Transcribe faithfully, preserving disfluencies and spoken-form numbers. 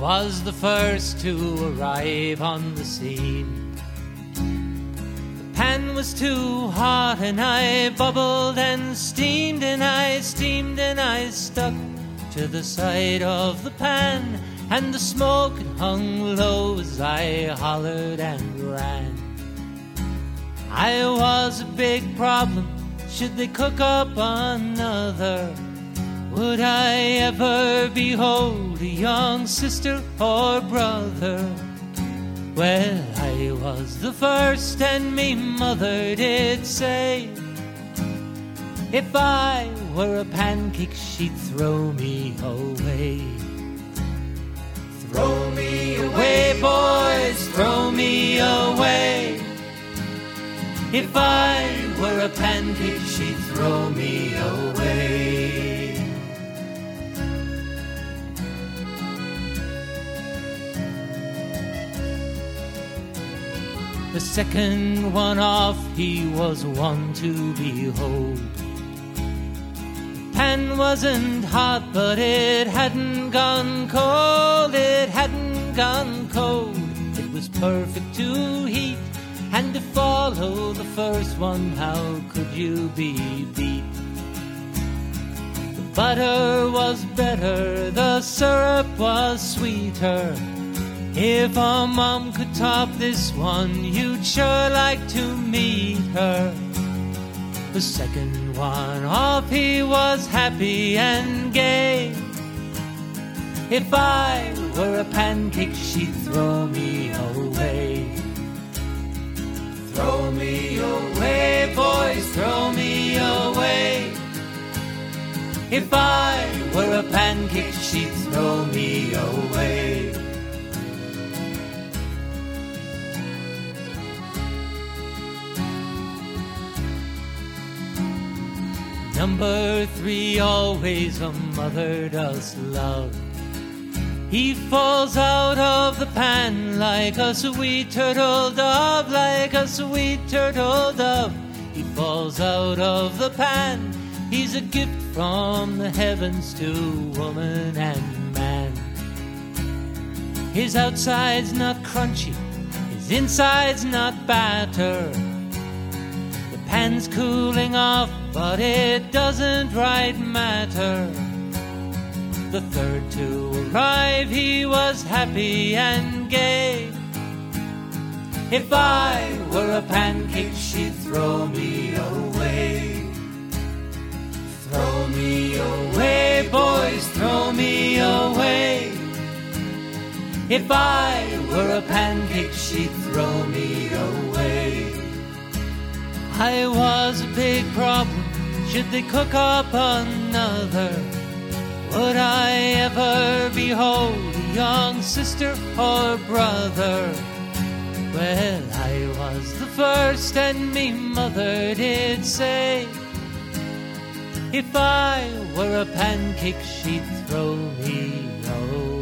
was the first to arrive on the scene. The pan was too hot and I bubbled and steamed and I steamed and I stuck to the side of the pan, and the smoke hung low as I hollered and ran. I was a big problem. Should they cook up another? Would I ever behold a young sister or brother? Well, I was the first, and me mother did say, if I were a pancake, she'd throw me away. Throw me away, boys, throw me away. If I were a pancake, she'd throw me away. The second one off, he was one to behold. The pan wasn't hot, but it hadn't gone cold. It hadn't gone cold. It was perfect to heat. And to follow the first one, how could you be beat? The butter was better, the syrup was sweeter. If a mom could top this one, you'd sure like to meet her. The second one off, he was happy and gay. If I were a pancake, she'd throw me away. Throw me away, boys, throw me away. If I were a pancake, she'd throw me away. Number three, always a mother does love. He falls out of the pan like a sweet turtle dove, like a sweet turtle dove. He falls out of the pan. He's a gift from the heavens to woman and man. His outside's not crunchy, his inside's not batter. The pan's cooling off, but it doesn't right matter. The third to arrive, he was happy and gay. If I were a pancake, she'd throw me away. Throw me away, boys, throw me away. If I were a pancake, she'd throw me away. I was a big problem. Should they cook up another? Would I ever behold a young sister or brother? Well, I was the first, and me mother did say, if I were a pancake, she'd throw me away.